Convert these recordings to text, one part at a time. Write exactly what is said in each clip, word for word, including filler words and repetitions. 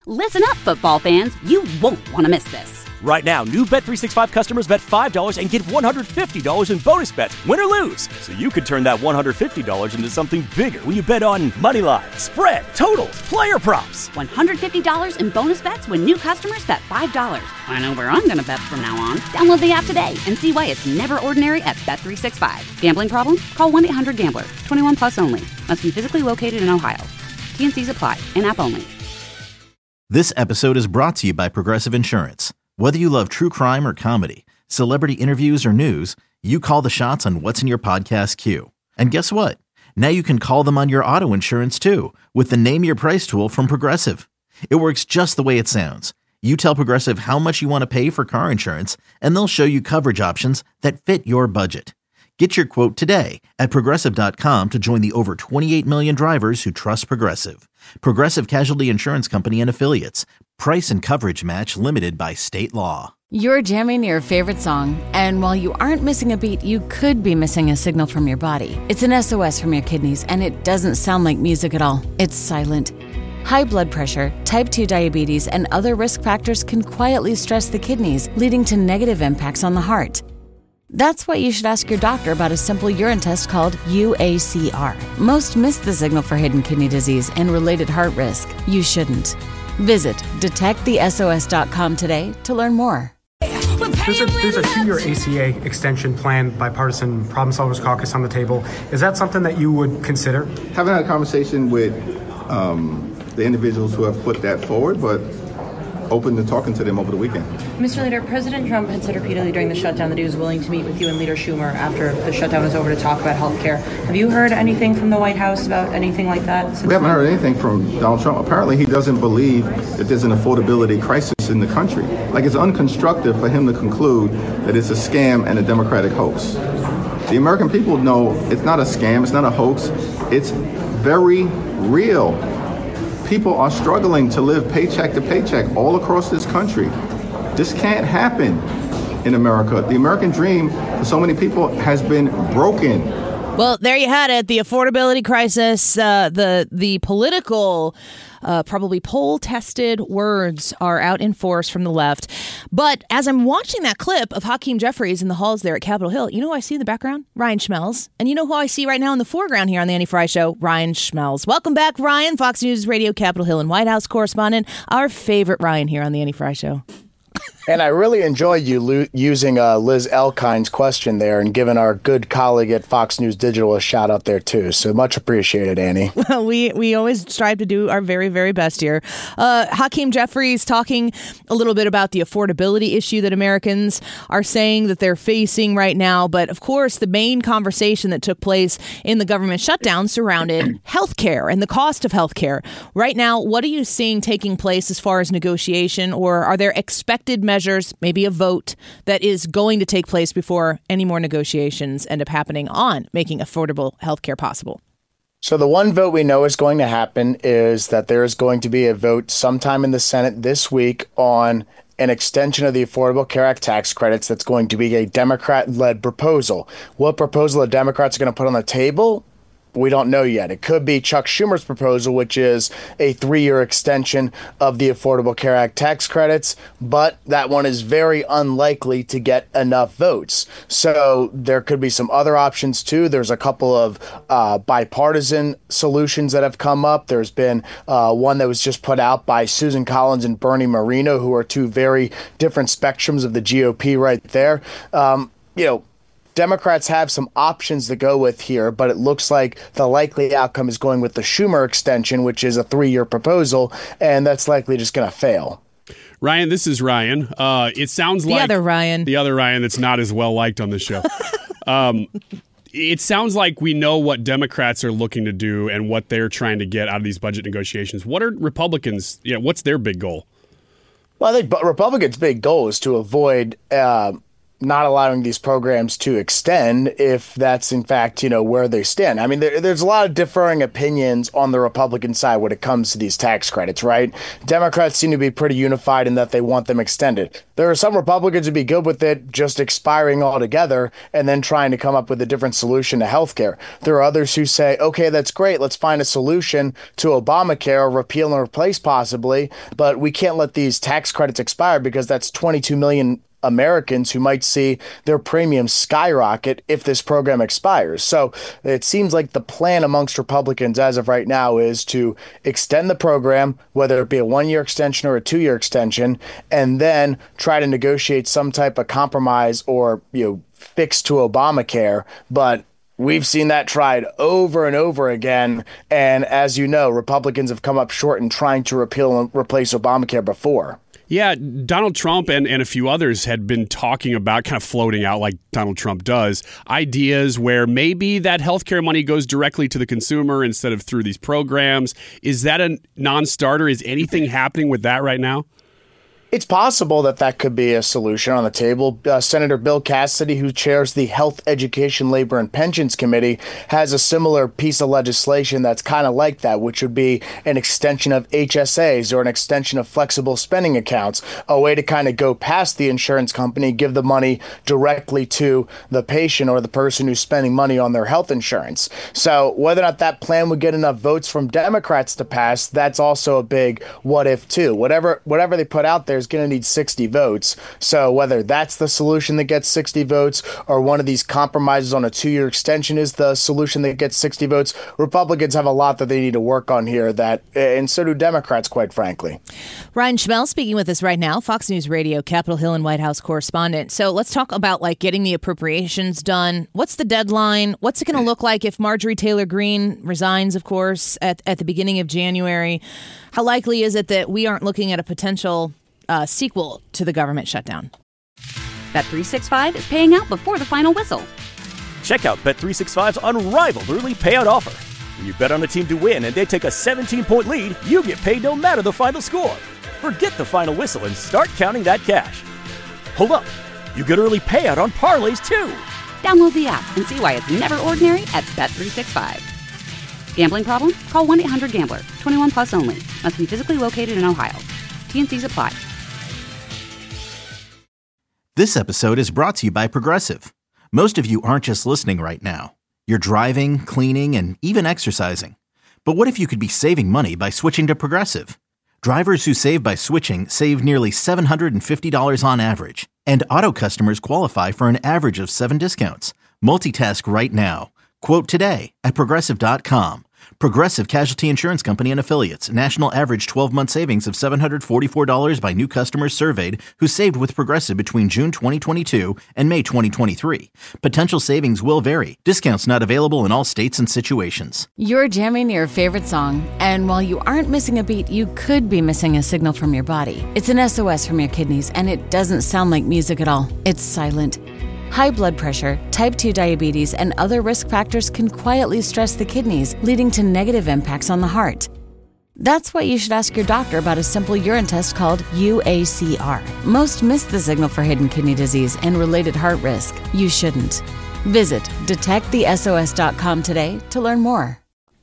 Listen up, football fans. You won't want to miss this. Right now, new Bet three sixty-five customers bet five dollars and get one hundred fifty dollars in bonus bets, win or lose. So you could turn that one hundred fifty dollars into something bigger when you bet on money line, spread, totals, player props. one hundred fifty dollars in bonus bets when new customers bet five dollars. I know where I'm going to bet from now on. Download the app today and see why it's never ordinary at Bet three sixty-five. Gambling problem? Call one eight hundred gambler. twenty-one plus only. Must be physically located in Ohio. T N Cs apply. In-app only. This episode is brought to you by Progressive Insurance. Whether you love true crime or comedy, celebrity interviews or news, you call the shots on what's in your podcast queue. And guess what? Now you can call them on your auto insurance too with the Name Your Price tool from Progressive. It works just the way it sounds. You tell Progressive how much you want to pay for car insurance, and they'll show you coverage options that fit your budget. Get your quote today at Progressive dot com to join the over twenty-eight million drivers who trust Progressive. Progressive Casualty Insurance Company and Affiliates. Price and coverage match limited by state law. You're jamming your favorite song, and while you aren't missing a beat, you could be missing a signal from your body. It's an S O S from your kidneys, and it doesn't sound like music at all. It's silent. High blood pressure, type two diabetes, and other risk factors can quietly stress the kidneys, leading to negative impacts on the heart. That's why you should ask your doctor about a simple urine test called U A C R. Most miss the signal for hidden kidney disease and related heart risk. You shouldn't. Visit detect the S O S dot com today to learn more. There's a, there's a two-year A C A extension plan, bipartisan Problem Solvers Caucus on the table. Is that something that you would consider? Haven't had a conversation with um, the individuals who have put that forward, but open to talking to them over the weekend. Mister Leader, President Trump had said repeatedly during the shutdown that he was willing to meet with you and Leader Schumer after the shutdown was over to talk about health care. Have you heard anything from the White House about anything like that? We haven't heard anything from Donald Trump. Apparently he doesn't believe that there's an affordability crisis in the country. Like, it's unconstructive for him to conclude that it's a scam and a Democratic hoax. The American people know it's not a scam, it's not a hoax, it's very real. People are struggling to live paycheck to paycheck all across this country. This can't happen in America. The American dream for so many people has been broken. Well, there you had it. The affordability crisis, uh, the the political, uh, probably poll-tested words are out in force from the left. But as I'm watching that clip of Hakeem Jeffries in the halls there at Capitol Hill, you know who I see in the background? Ryan Schmelz. And you know who I see right now in the foreground here on the Annie Frey Show? Ryan Schmelz. Welcome back, Ryan, Fox News Radio, Capitol Hill and White House correspondent. Our favorite Ryan here on the Annie Frey Show. And I really enjoy you lo- using uh, Liz Elkind's question there and giving our good colleague at Fox News Digital a shout out there, too. So much appreciated, Annie. Well, we, we always strive to do our very, very best here. Uh, Hakeem Jeffries talking a little bit about the affordability issue that Americans are saying that they're facing right now. But, of course, the main conversation that took place in the government shutdown surrounded health care and the cost of health care. Right now, what are you seeing taking place as far as negotiation, or are there expected measures, maybe a vote that is going to take place before any more negotiations end up happening on making affordable health care possible? So the one vote we know is going to happen is that there is going to be a vote sometime in the Senate this week on an extension of the Affordable Care Act tax credits. That's going to be a Democrat-led proposal. What proposal the Democrats are going to put on the table? We don't know yet. It could be Chuck Schumer's proposal, which is a three-year extension of the Affordable Care Act tax credits, but that one is very unlikely to get enough votes. So there could be some other options, too. There's a couple of uh, bipartisan solutions that have come up. There's been uh, one that was just put out by Susan Collins and Bernie Moreno, who are two very different spectrums of the G O P right there. Um, you know, Democrats have some options to go with here, but it looks like the likely outcome is going with the Schumer extension, which is a three-year proposal, and that's likely just going to fail. Ryan, this is Ryan. Uh, it sounds the like other Ryan, the other Ryan that's not as well liked on the show. um, it sounds like we know what Democrats are looking to do and what they're trying to get out of these budget negotiations. What are Republicans? You know, what's their big goal? Well, I think Republicans' big goal is to avoid Uh, not allowing these programs to extend if that's in fact, you know, where they stand. I mean, there, there's a lot of differing opinions on the Republican side when it comes to these tax credits, right? Democrats seem to be pretty unified in that they want them extended. There are some Republicans who'd be good with it just expiring altogether and then trying to come up with a different solution to healthcare. There are others who say, okay, that's great. Let's find a solution to Obamacare, repeal and replace possibly, but we can't let these tax credits expire because that's twenty-two million Americans who might see their premiums skyrocket if this program expires. So it seems like the plan amongst Republicans as of right now is to extend the program, whether it be a one-year extension or a two-year extension, and then try to negotiate some type of compromise or, you know, fix to Obamacare. But we've seen that tried over and over again. And as you know, Republicans have come up short in trying to repeal and replace Obamacare before. Yeah, Donald Trump and, and a few others had been talking about, kind of floating out like Donald Trump does, ideas where maybe that healthcare money goes directly to the consumer instead of through these programs. Is that a non-starter? Is anything happening with that right now? It's possible that that could be a solution on the table. Uh, Senator Bill Cassidy, who chairs the Health, Education, Labor, and Pensions Committee, has a similar piece of legislation that's kind of like that, which would be an extension of H S As or an extension of flexible spending accounts, a way to kind of go past the insurance company, give the money directly to the patient or the person who's spending money on their health insurance. So whether or not that plan would get enough votes from Democrats to pass, that's also a big what if too. Whatever, whatever they put out there is going to need sixty votes. So whether that's the solution that gets sixty votes or one of these compromises on a two-year extension is the solution that gets sixty votes, Republicans have a lot that they need to work on here, that, and so do Democrats, quite frankly. Ryan Schmel speaking with us right now, Fox News Radio, Capitol Hill and White House correspondent. So let's talk about like getting the appropriations done. What's the deadline? What's it going to look like if Marjorie Taylor Greene resigns, of course, at, at the beginning of January? How likely is it that we aren't looking at a potential Uh, sequel to the government shutdown? Bet three sixty-five is paying out before the final whistle. Check out Bet three sixty-five's unrivaled early payout offer. When you bet on a team to win and they take a seventeen-point lead, you get paid no matter the final score. Forget the final whistle and start counting that cash. Hold up. You get early payout on parlays, too. Download the app and see why it's never ordinary at Bet three sixty-five. Gambling problem? Call one eight hundred gambler. twenty-one plus only. Must be physically located in Ohio. T and C's apply. This episode is brought to you by Progressive. Most of you aren't just listening right now. You're driving, cleaning, and even exercising. But what if you could be saving money by switching to Progressive? Drivers who save by switching save nearly seven hundred fifty dollars on average. And auto customers qualify for an average of seven discounts. Multitask right now. Quote today at Progressive dot com. Progressive Casualty Insurance Company and Affiliates. National average twelve-month savings of seven hundred forty-four dollars by new customers surveyed who saved with Progressive between June twenty twenty-two and May twenty twenty-three. Potential savings will vary. Discounts not available in all states and situations. You're jamming your favorite song, and while you aren't missing a beat, you could be missing a signal from your body. It's an S O S from your kidneys, and it doesn't sound like music at all. It's silent. High blood pressure, type two diabetes, and other risk factors can quietly stress the kidneys, leading to negative impacts on the heart. That's why you should ask your doctor about a simple urine test called U A C R. Most miss the signal for hidden kidney disease and related heart risk. You shouldn't. Visit detect the S O S dot com today to learn more.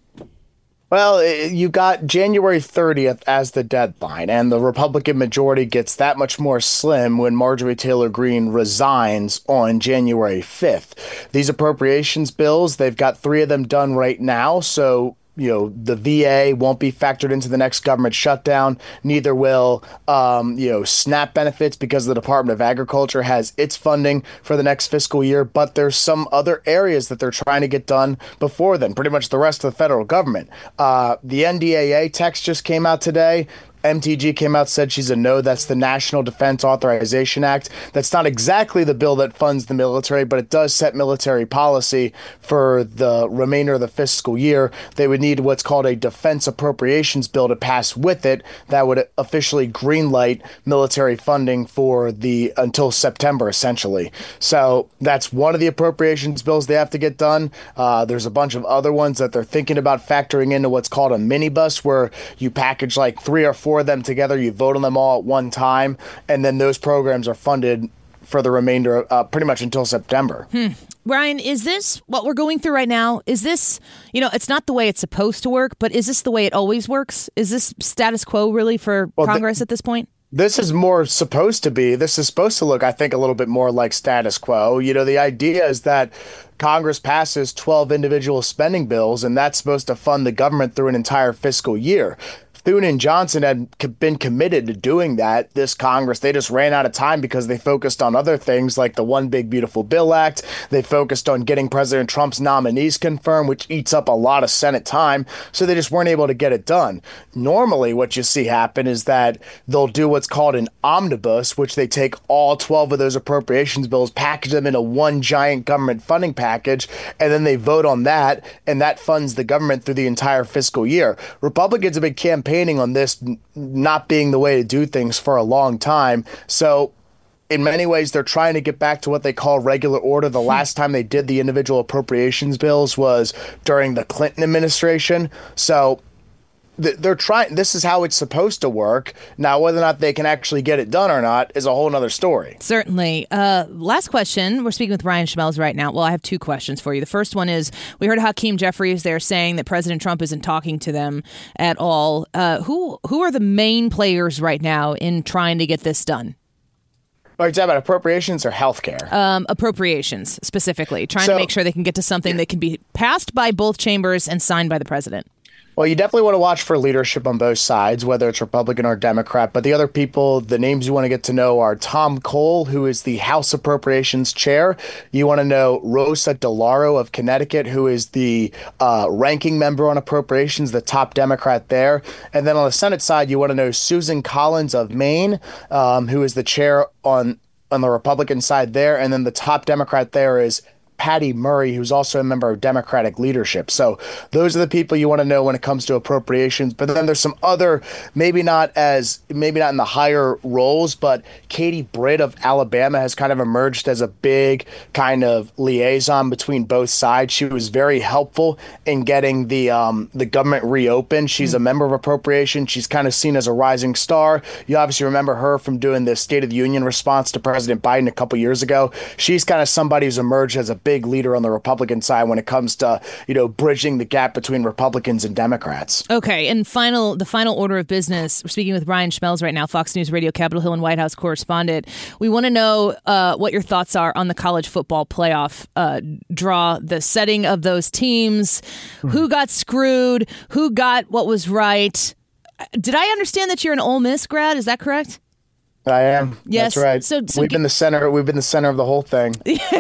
Well, you got January thirtieth as the deadline, and the Republican majority gets that much more slim when Marjorie Taylor Greene resigns on January fifth. These appropriations bills, they've got three of them done right now, so you know, the V A won't be factored into the next government shutdown. Neither will, um, you know, SNAP benefits because the Department of Agriculture has its funding for the next fiscal year. But there's some other areas that they're trying to get done before then, pretty much the rest of the federal government. Uh, the N D A A text just came out today. M T G came out, said she's a no. That's the National Defense Authorization Act. That's not exactly the bill that funds the military, but it does set military policy for the remainder of the fiscal year. They would need what's called a defense appropriations bill to pass with it that would officially greenlight military funding for the until September, essentially. So that's one of the appropriations bills they have to get done. Uh, there's a bunch of other ones that they're thinking about factoring into what's called a minibus, where you package like three or four of them together, you vote on them all at one time, and then those programs are funded for the remainder, uh, pretty much until September. Hmm. Ryan, is this what we're going through right now? Is this, you know, it's not the way it's supposed to work, but is this the way it always works? Is this status quo really for well, Congress th- at this point? This is more supposed to be. This is supposed to look, I think, a little bit more like status quo. You know, the idea is that Congress passes twelve individual spending bills, and that's supposed to fund the government through an entire fiscal year. Thune and Johnson had been committed to doing that. This Congress, they just ran out of time because they focused on other things like the One Big Beautiful Bill Act. They focused on getting President Trump's nominees confirmed, which eats up a lot of Senate time. So they just weren't able to get it done. Normally, what you see happen is that they'll do what's called an omnibus, which they take all twelve of those appropriations bills, package them into one giant government funding package, and then they vote on that, and that funds the government through the entire fiscal year. Republicans have been campaigning on this not being the way to do things for a long time. So in many ways, they're trying to get back to what they call regular order. The last time they did the individual appropriations bills was during the Clinton administration. So they're trying. This is how it's supposed to work. Now, whether or not they can actually get it done or not is a whole other story. Certainly. Uh, last question. We're speaking with Ryan Schmelz right now. Well, I have two questions for you. The first one is, we heard Hakeem Jeffries there saying that President Trump isn't talking to them at all. Uh, who who are the main players right now in trying to get this done? Are you talking about appropriations or health care? Um, appropriations, specifically. Trying so, to make sure they can get to something that can be passed by both chambers and signed by the president. Well, you definitely want to watch for leadership on both sides, whether it's Republican or Democrat. But the other people, the names you want to get to know are Tom Cole, who is the House Appropriations Chair. You want to know Rosa DeLauro of Connecticut, who is the uh, ranking member on appropriations, the top Democrat there. And then on the Senate side, you want to know Susan Collins of Maine, um, who is the chair on, on the Republican side there. And then the top Democrat there is Patty Murray, who's also a member of Democratic leadership. So those are the people you want to know when it comes to appropriations. But then there's some other, maybe not as, maybe not in the higher roles, but Katie Britt of Alabama has kind of emerged as a big kind of liaison between both sides. She was very helpful in getting the um, the government reopened. She's a member of appropriations. She's kind of seen as a rising star. You obviously remember her from doing the State of the Union response to President Biden a couple years ago. She's kind of somebody who's emerged as a big leader on the Republican side when it comes to, you know, bridging the gap between Republicans and Democrats. Okay, and final, the final order of business. We're speaking with Ryan Schmelz right now, Fox News Radio, Capitol Hill and White House correspondent. We want to know uh, what your thoughts are on the college football playoff uh, draw, the setting of those teams, mm-hmm. who got screwed, who got what was right. Did I understand that you're an Ole Miss grad? Is that correct? I am. Yes. That's right. So, so we've been the center. We've been the center of the whole thing.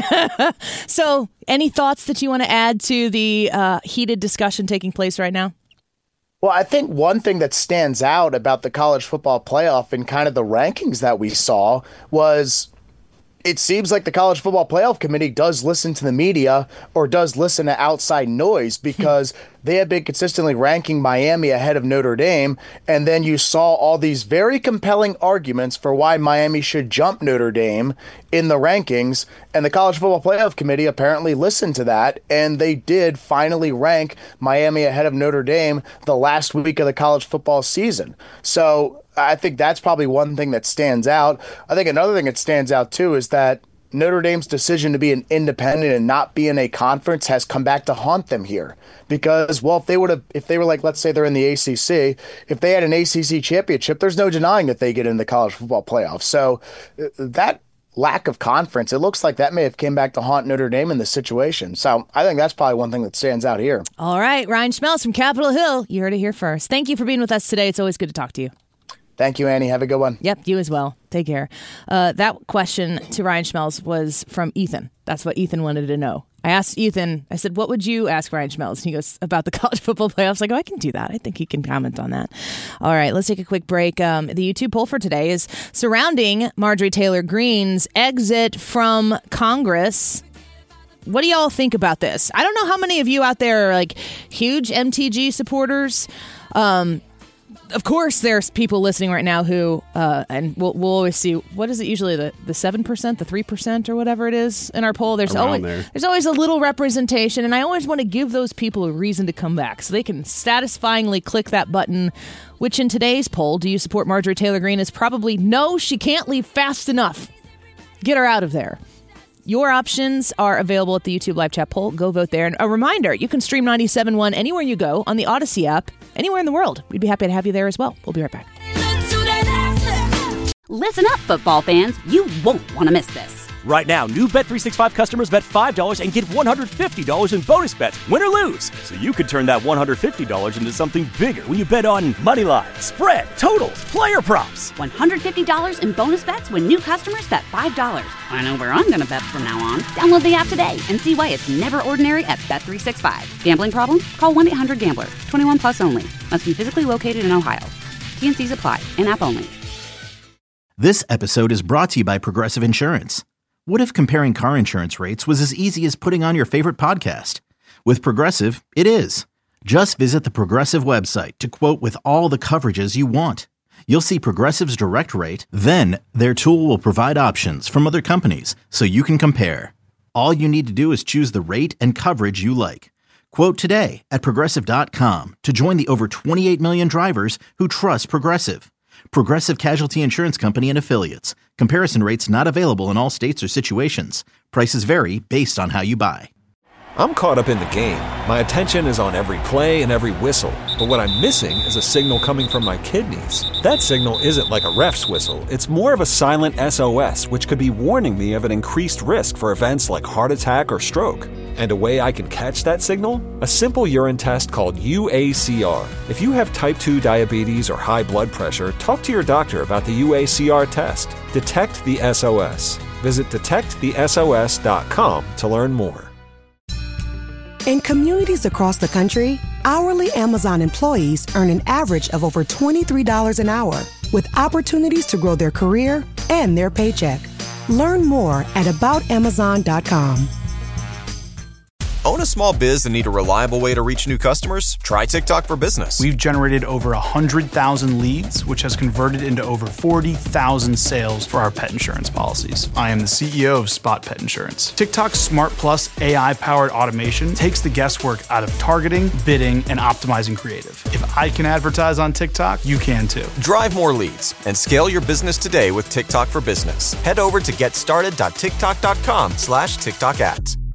So, any thoughts that you want to add to the uh, heated discussion taking place right now? Well, I think one thing that stands out about the college football playoff and kind of the rankings that we saw was, it seems like the College Football Playoff Committee does listen to the media or does listen to outside noise, because they have been consistently ranking Miami ahead of Notre Dame. And then you saw all these very compelling arguments for why Miami should jump Notre Dame in the rankings. And the College Football Playoff Committee apparently listened to that, and they did finally rank Miami ahead of Notre Dame the last week of the college football season. So I think that's probably one thing that stands out. I think another thing that stands out, too, is that Notre Dame's decision to be an independent and not be in a conference has come back to haunt them here. Because, well, if they would have, if they were like, let's say they're in the A C C, if they had an A C C championship, there's no denying that they get in the college football playoff. So that lack of conference, it looks like that may have came back to haunt Notre Dame in this situation. So I think that's probably one thing that stands out here. All right, Ryan Schmelz from Capitol Hill. You heard it here first. Thank you for being with us today. It's always good to talk to you. Thank you, Annie. Have a good one. Yep, you as well. Take care. Uh, that question to Ryan Schmelz was from Ethan. That's what Ethan wanted to know. I asked Ethan, I said, what would you ask Ryan Schmelz? And he goes, about the college football playoffs. I go, I can do that. I think he can comment on that. All right, let's take a quick break. Um, the YouTube poll for today is surrounding Marjorie Taylor Greene's exit from Congress. What do y'all think about this? I don't know how many of you out there are like huge M T G supporters. Um, Of course, there's people listening right now who, uh, and we'll, we'll always see, what is it usually, the, the seven percent, the three percent or whatever it is in our poll? There's always there. there's always a little representation, and I always want to give those people a reason to come back so they can satisfyingly click that button, which in today's poll, do you support Marjorie Taylor Greene, is probably no, she can't leave fast enough. Get her out of there. Your options are available at the YouTube live chat poll. Go vote there. And a reminder, you can stream ninety-seven point one anywhere you go on the Odyssey app, anywhere in the world. We'd be happy to have you there as well. We'll be right back. Listen up, football fans. You won't want to miss this. Right now, new Bet three sixty-five customers bet five dollars and get one hundred fifty dollars in bonus bets, win or lose. So you could turn that one hundred fifty dollars into something bigger when you bet on money line, spread, totals, player props. one hundred fifty dollars in bonus bets when new customers bet five dollars. I know where I'm going to bet from now on. Download the app today and see why it's never ordinary at Bet three sixty-five. Gambling problem? Call one eight hundred gambler. twenty-one plus only. Must be physically located in Ohio. T and C's apply. In-app only. This episode is brought to you by Progressive Insurance. What if comparing car insurance rates was as easy as putting on your favorite podcast? With Progressive, it is. Just visit the Progressive website to quote with all the coverages you want. You'll see Progressive's direct rate, then their tool will provide options from other companies so you can compare. All you need to do is choose the rate and coverage you like. Quote today at Progressive dot com to join the over twenty-eight million drivers who trust Progressive. Progressive Casualty Insurance Company and Affiliates. Comparison rates not available in all states or situations. Prices vary based on how you buy. I'm caught up in the game. My attention is on every play and every whistle. But what I'm missing is a signal coming from my kidneys. That signal isn't like a ref's whistle. It's more of a silent S O S, which could be warning me of an increased risk for events like heart attack or stroke. And a way I can catch that signal? A simple urine test called U A C R. If you have type two diabetes or high blood pressure, talk to your doctor about the U A C R test. Detect the S O S. Visit detect the S O S dot com to learn more. In communities across the country, hourly Amazon employees earn an average of over twenty-three dollars an hour, with opportunities to grow their career and their paycheck. Learn more at about amazon dot com. Own a small biz and need a reliable way to reach new customers? Try TikTok for Business. We've generated over one hundred thousand leads, which has converted into over forty thousand sales for our pet insurance policies. I am the C E O of Spot Pet Insurance. TikTok's Smart Plus A I-powered automation takes the guesswork out of targeting, bidding, and optimizing creative. If I can advertise on TikTok, you can too. Drive more leads and scale your business today with TikTok for Business. Head over to getstarted dot tiktok dot com slash TikTok ads.